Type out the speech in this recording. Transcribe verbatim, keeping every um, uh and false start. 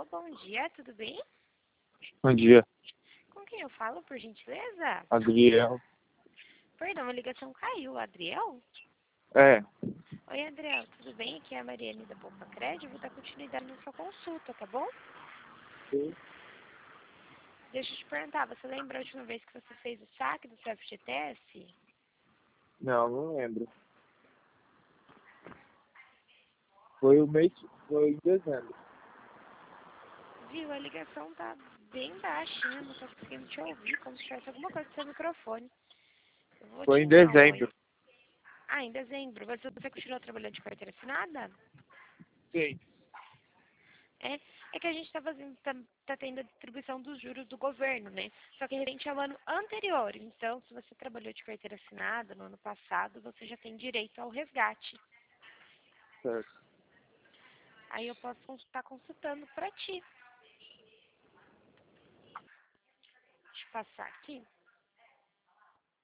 bom dia, tudo bem? Bom dia, Com quem eu falo, por gentileza? Adriel. Perdão, a ligação caiu. Adriel? É, Oi, Adriel, tudo bem? Aqui é a Mariane da Poupa Crédito. Vou dar continuidade na sua consulta, tá bom? sim. Deixa eu te perguntar, você lembra a última vez que você fez o saque do seu F G T S? Não, não lembro. Foi o mês, foi em dezembro. Viu, a ligação tá bem baixinha, não tô conseguindo te ouvir, como se tivesse alguma coisa no seu microfone. Eu vou Foi te em dar um oi. dezembro. Ah, em dezembro. Mas você continuou trabalhando de carteira assinada? Sim. É, é que a gente está fazendo, tá, tá tendo a distribuição dos juros do governo, né? Só que referente ao ano anterior. Então, se você trabalhou de carteira assinada no ano passado, você já tem direito ao resgate. Certo. Aí eu posso estar consultando para ti. Deixa eu passar aqui.